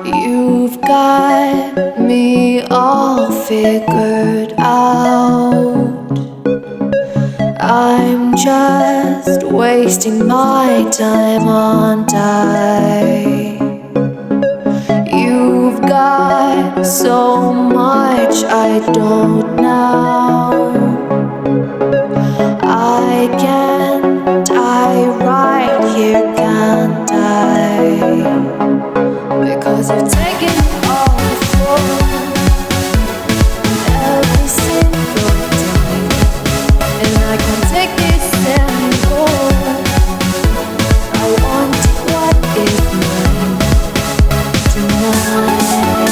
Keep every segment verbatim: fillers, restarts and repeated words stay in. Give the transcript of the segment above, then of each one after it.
You've got me all figured out. I'm just wasting my time on die. You've got so much I don't know. I can't, I right here can't I? Because you've taken all the fall every single time, and I can't take this anymore. I want what is mine tonight,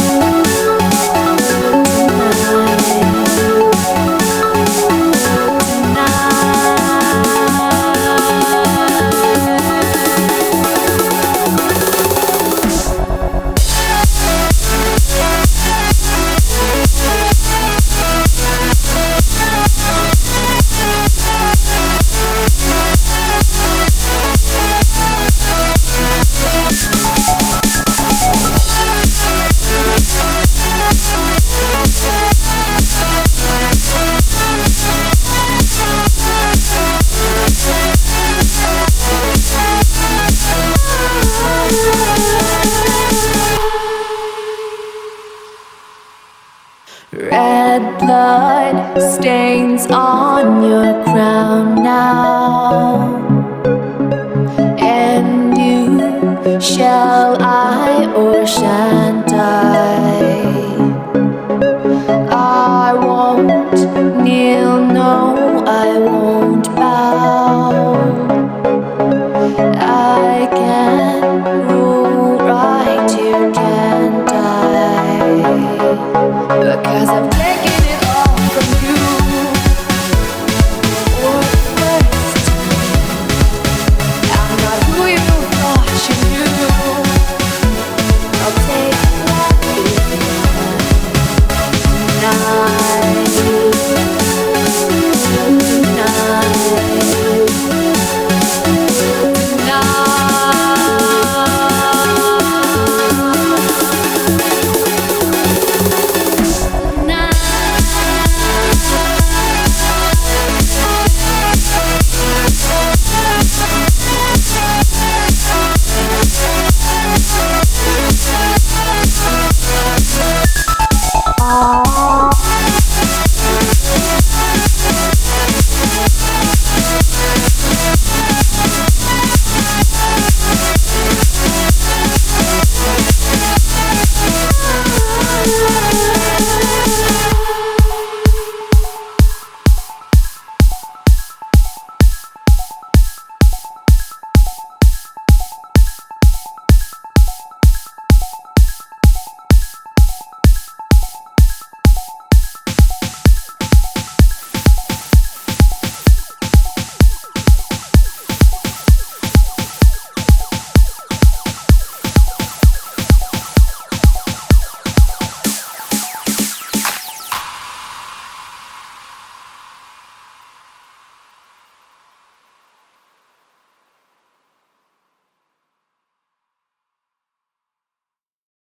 red blood stains on your crown now, and you, shall I or shall